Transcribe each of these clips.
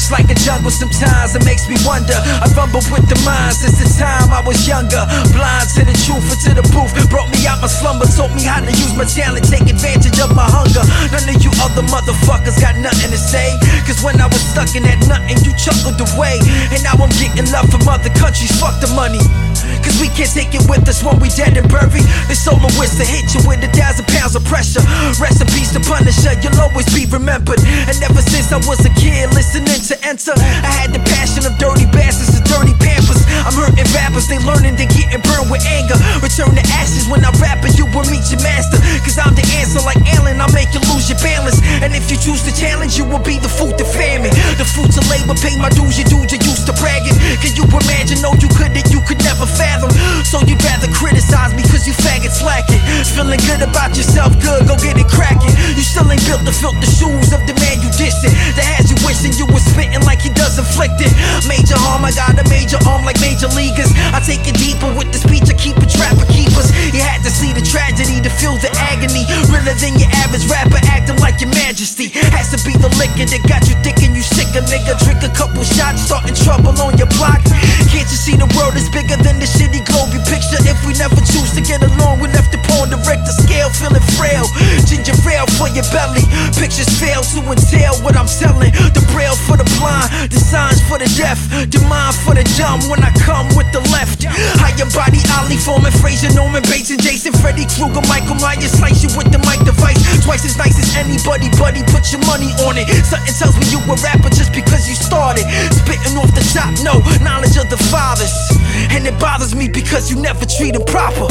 It's like a jungle sometimes, it makes me wonder. I rumble with the mind since the time I was younger. Blind to the truth and to the proof. Brought me out my slumber, taught me how to use my talent, take advantage of my hunger. None of you other motherfuckers got nothing to say, cause when I was stuck in that nothing, you chuckled away. And now I'm getting love from other countries, fuck the money, cause we can't take it with us when we dead and buried. The soloist to hit you with 1,000 pounds of pressure. Rest in peace to Punisher, you'll always be remembered. And ever since I was a kid listening to Enter, I had the passion of dirty bastards and dirty pampers. I'm hurting rappers, they learning, they getting burned with anger. Return to ashes when I rap and you will meet your master, cause I'm the answer like Allen, I'll make you lose your balance. And if you choose to challenge, you will be the food to famine. The fruits of labor, pay my dues, you dudes are used to bragging. Can you imagine? No, you could never fathom. So you'd rather criticize me cause you faggots lacking. Feeling good about yourself, good, go get it cracking. You still ain't built to fill the shoes of the man you dissing, that has you wishing you was spitting like he does inflicting major harm. I got a major arm like major leaguers. I take it deeper with the speech, I keep a trapper keepers. You had to see the tragedy to feel the agony. Realer than your average rapper, acting like your majesty. Has to be the liquor that got you thinking you sicker, nigga. Drink a couple shots, starting trouble on your block. Can't you see the world is bigger than the shitty globe you picture? If we never choose to get along, we left upon the Richter scale, feeling frail. Ginger ale for your belly. Pictures fail to entail what I'm selling. The braille for the blind, the signs for the deaf, the mind for the dumb when I come with the left. Higher body, Ali Foreman, Fraser, Norman Bates, and Jason, Freddy Krueger, Michael Myers, slice you with the mic device. Twice as nice as anybody, buddy, put your money on it. Something tells me you a rapper just because you started. Spitting off the top, no knowledge of the fathers. And it bothers me because you never treat them proper.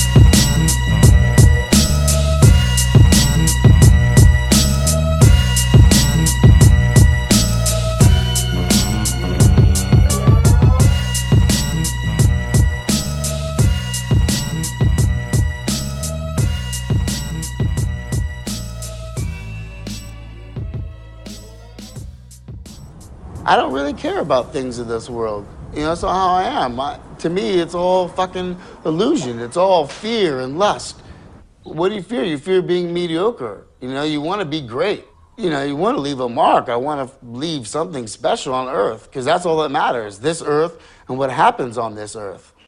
I don't really care about things in this world. You know, that's not how I am. To me, it's all fucking illusion. It's all fear and lust. What do you fear? You fear being mediocre. You know, you want to be great. You know, you want to leave a mark. I want to leave something special on Earth, because that's all that matters, this Earth and what happens on this Earth.